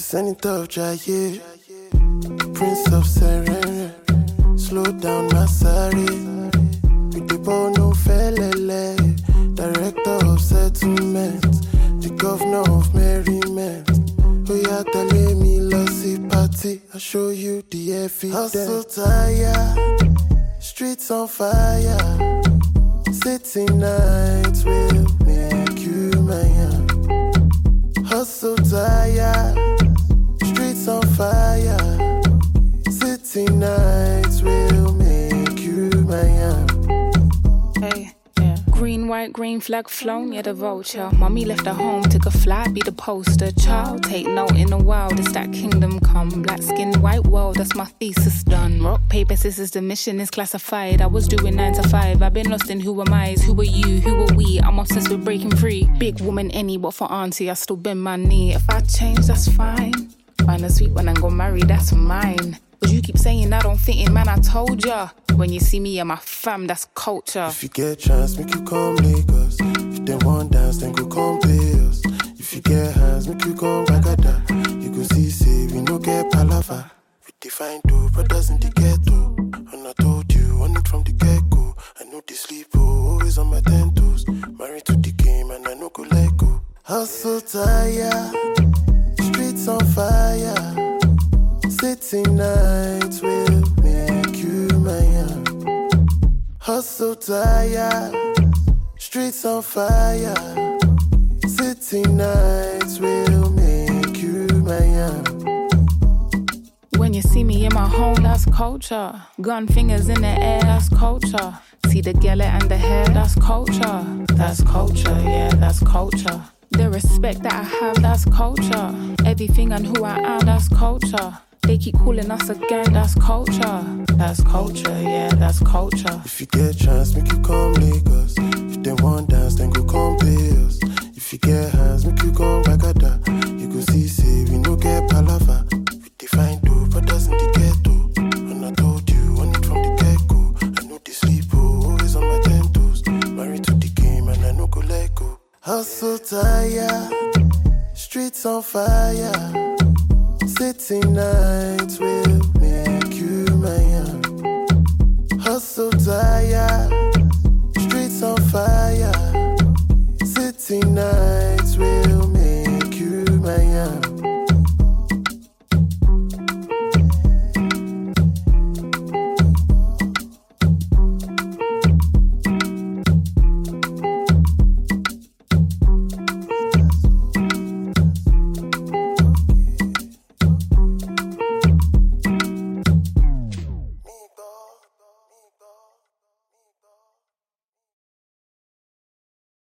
Senator of Jaye, Prince of Serene, slow down Masari, with the ball no felele, director of settlement, the governor of merriment. Oh yeah, tell me lossy party, I'll show you the evidence. Hustle tired, streets on fire, city nights will make you mine. Hustle tired, streets on fire, city nights will make you mine. Hey, yeah. Green, white, green flag flown, yeah, the vulture. Mommy left her home, took a flight, be the poster child. Take note in the wild, it's that kingdom come. Black skin, white world, that's my thesis done. Rock, paper, scissors, the mission is classified. I was doing 9 to 5, I've been lost in who am I, who are you, who are we. I'm obsessed with breaking free. Big woman, any, but for auntie, I still bend my knee. If I change, that's fine. Find a sweet one and go marry, that's mine. But you keep saying I don't fit in, man, I told ya. When you see me and my fam, that's culture. If you get chance, make you come Lagos. If they want dance, then go come pay us. If you get hands, make you come Bagada. You go see, say, we no get palava. We define two brothers in the ghetto. And I told you, on it from the get-go. I know they sleep, always on my 10 toes. Married to the game, and I no go let go. Hustle tired, streets on fire. City nights will make you mine. Hustle tired, streets on fire. City nights will make you mine. When you see me in my home, that's culture. Gun fingers in the air, that's culture. See the gala and the hair, that's culture. That's culture, yeah, that's culture. The respect that I have, that's culture. Everything and who I am, that's culture. They keep calling us again, that's culture. That's culture, yeah, that's culture. If you get chance, make you come Lagos. If they want dance, then go come pay us. If you get hands, make you come Bagada. You go see, say, we no get palava. We define two brothers in the ghetto. And I told you, on it from the get-go. I know they sleep, always on my 10 toes. Married to the game, and I no go let go. Hustle tired, streets on fire. City nights will